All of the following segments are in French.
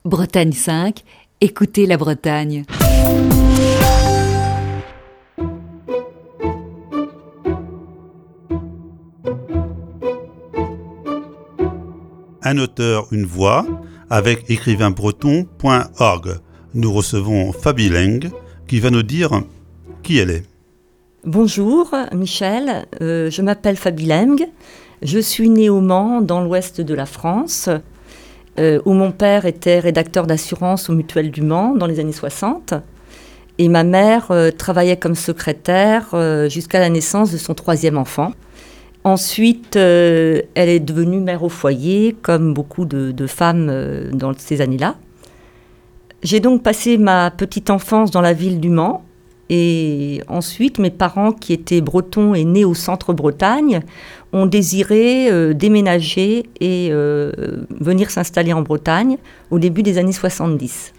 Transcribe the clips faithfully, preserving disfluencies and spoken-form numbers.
Bretagne cinq, écoutez la Bretagne. Un auteur, une voix, avec écrivain breton point org. Nous recevons Fabi Leng, qui va nous dire qui elle est. Bonjour Michel, euh, je m'appelle Fabi Leng. Je suis née au Mans, dans l'ouest de la France, euh, où mon père était rédacteur d'assurance au Mutuelle du Mans dans les années soixante. Et ma mère euh, travaillait comme secrétaire euh, jusqu'à la naissance de son troisième enfant. Ensuite, euh, elle est devenue mère au foyer, comme beaucoup de, de femmes euh, dans ces années-là. J'ai donc passé ma petite enfance dans la ville du Mans. Et ensuite, mes parents, qui étaient bretons et nés au centre-Bretagne, ont désiré euh, déménager et euh, venir s'installer en Bretagne au début des années soixante-dix.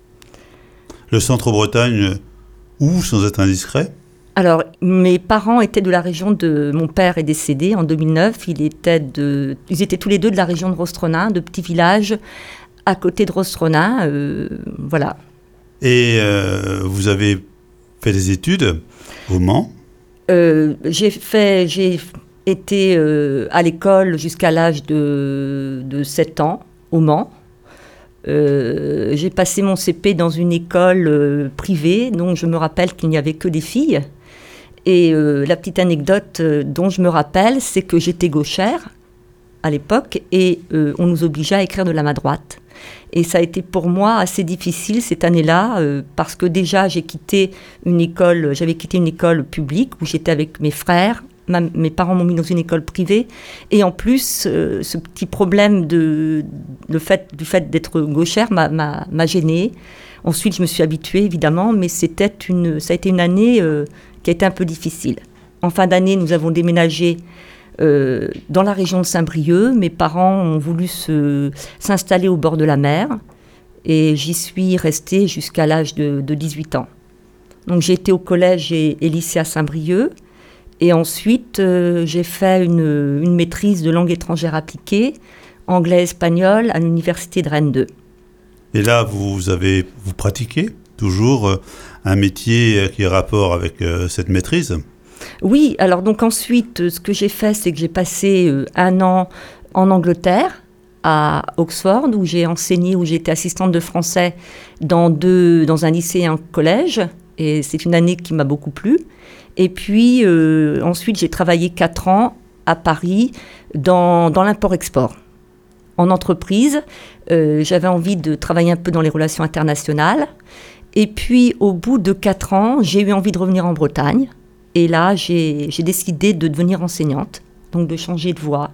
Le centre-Bretagne, où, sans être indiscret ? Alors, mes parents étaient de la région de... Mon père est décédé en deux mille neuf. Il était de, ils étaient tous les deux de la région de Rostronin, de petits villages à côté de Rostronin. Euh, voilà. Et euh, vous avez fait des études au Mans ? euh, J'ai fait... J'ai été euh, à l'école jusqu'à l'âge de, de sept ans, au Mans. Euh, j'ai passé mon C P dans une école euh, privée, dont je me rappelle qu'il n'y avait que des filles. Et euh, la petite anecdote euh, dont je me rappelle, c'est que j'étais gauchère à l'époque et euh, on nous obligeait à écrire de la main droite. Et ça a été pour moi assez difficile cette année-là, euh, parce que déjà j'ai quitté une école, j'avais quitté une école publique où j'étais avec mes frères. Ma, mes parents m'ont mis dans une école privée. Et en plus, euh, ce petit problème de, de fait, du fait d'être gauchère m'a, m'a, m'a gênée. Ensuite, je me suis habituée, évidemment, mais c'était une, ça a été une année euh, qui a été un peu difficile. En fin d'année, nous avons déménagé euh, dans la région de Saint-Brieuc. Mes parents ont voulu se, s'installer au bord de la mer. Et j'y suis restée jusqu'à l'âge de, de dix-huit ans. Donc j'ai été au collège et, et lycée à Saint-Brieuc. Et ensuite, euh, j'ai fait une, une maîtrise de langue étrangère appliquée, anglais-espagnol, à l'université de Rennes deux. Et là, vous avez vous pratiquez toujours euh, un métier qui a rapport avec euh, cette maîtrise ? Oui, alors donc ensuite, ce que j'ai fait, c'est que j'ai passé euh, un an en Angleterre, à Oxford, où j'ai enseigné, où j'ai été assistante de français dans, deux, dans un lycée et un collège. Et c'est une année qui m'a beaucoup plu. Et puis, euh, ensuite, j'ai travaillé quatre ans à Paris dans, dans l'import-export. En entreprise, euh, j'avais envie de travailler un peu dans les relations internationales. Et puis, au bout de quatre ans, j'ai eu envie de revenir en Bretagne. Et là, j'ai, j'ai décidé de devenir enseignante, donc de changer de voie.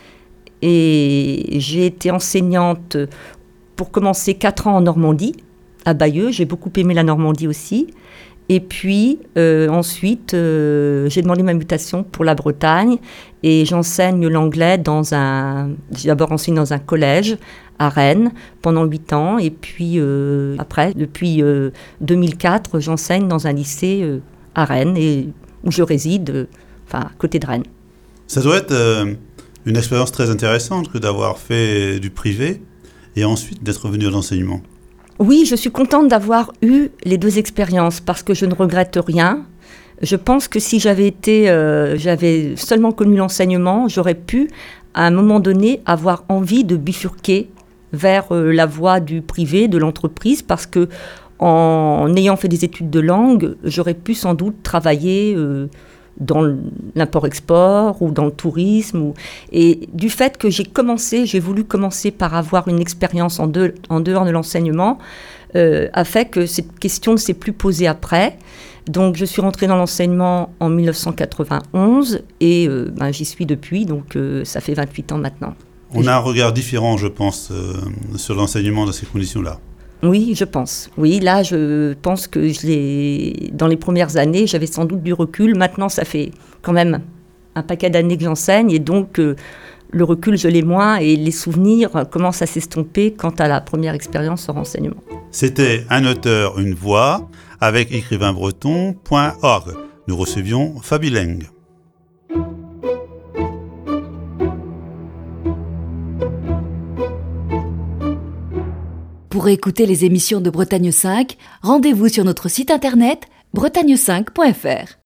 Et j'ai été enseignante pour commencer quatre ans en Normandie, à Bayeux. J'ai beaucoup aimé la Normandie aussi. Et puis, euh, ensuite, euh, j'ai demandé ma mutation pour la Bretagne et j'enseigne l'anglais dans un... J'ai d'abord enseigné dans un collège à Rennes pendant huit ans. Et puis, euh, après, depuis euh, deux mille quatre, j'enseigne dans un lycée euh, à Rennes et, où je réside, euh, enfin, à côté de Rennes. Ça doit être euh, une expérience très intéressante que d'avoir fait du privé et ensuite d'être venu à l'enseignement. Oui, je suis contente d'avoir eu les deux expériences parce que je ne regrette rien. Je pense que si j'avais été, euh, j'avais seulement connu l'enseignement, j'aurais pu, à un moment donné, avoir envie de bifurquer vers euh, la voie du privé, de l'entreprise, parce que en ayant fait des études de langue, j'aurais pu sans doute travailler euh, dans l'import-export ou dans le tourisme. Ou... Et du fait que j'ai commencé, j'ai voulu commencer par avoir une expérience en, de, en dehors de l'enseignement, euh, a fait que cette question ne s'est plus posée après. Donc je suis rentrée dans l'enseignement en dix-neuf cent quatre-vingt-onze et euh, ben, j'y suis depuis, donc euh, ça fait vingt-huit ans maintenant. On a un regard différent, je pense, euh, sur l'enseignement dans ces conditions-là. Oui, je pense. Oui, là, je pense que je l'ai... dans les premières années, j'avais sans doute du recul. Maintenant, ça fait quand même un paquet d'années que j'enseigne et donc euh, le recul, je l'ai moins et les souvenirs commencent à s'estomper quant à la première expérience en renseignement. C'était un auteur, une voix, avec écrivain breton point org. Nous recevions Fabi Leng. Pour écouter les émissions de Bretagne cinq, rendez-vous sur notre site internet bretagne cinq point f r.